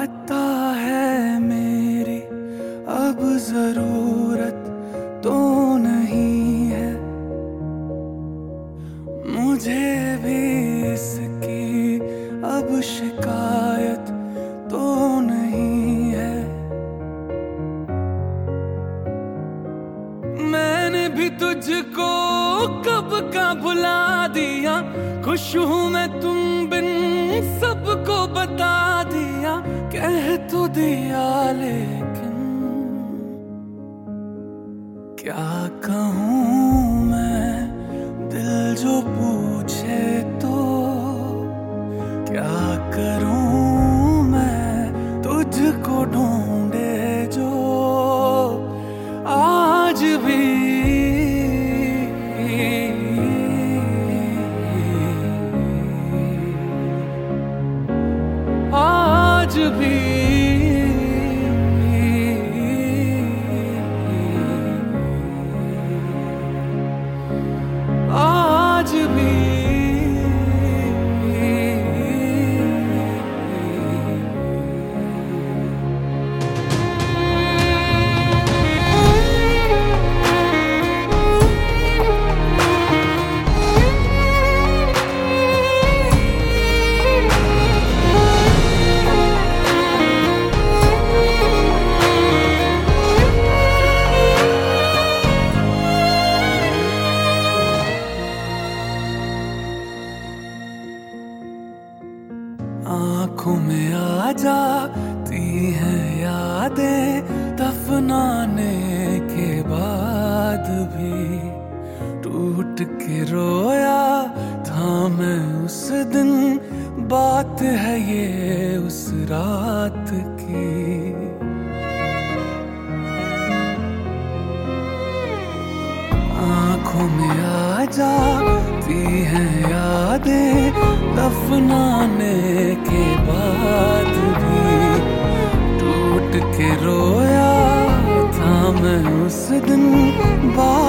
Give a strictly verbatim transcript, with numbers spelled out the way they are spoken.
पता है मेरी अब जरूरत तो नहीं है, मुझे भी इसकी अब शिकायत तो नहीं है। मैंने भी तुझको कब का भुला दिया, खुश हूँ मैं तुम बिन सबको बता दिया। कह तो दिया लेकिन क्या कहूँ मैं, दिल जो पूछे तो क्या करूँ मैं, तुझको ढूंढे जो आज भी आज भी आज भी आँखों में आ जाती हैं यादें, दफनाने के बाद भी टूट के रोया था मैं उस दिन। बात है ये उस रात की, आँखों में आ जाती हैं यादें, दफनाने के बाद भी टूट के रोया था मैं उस दिन।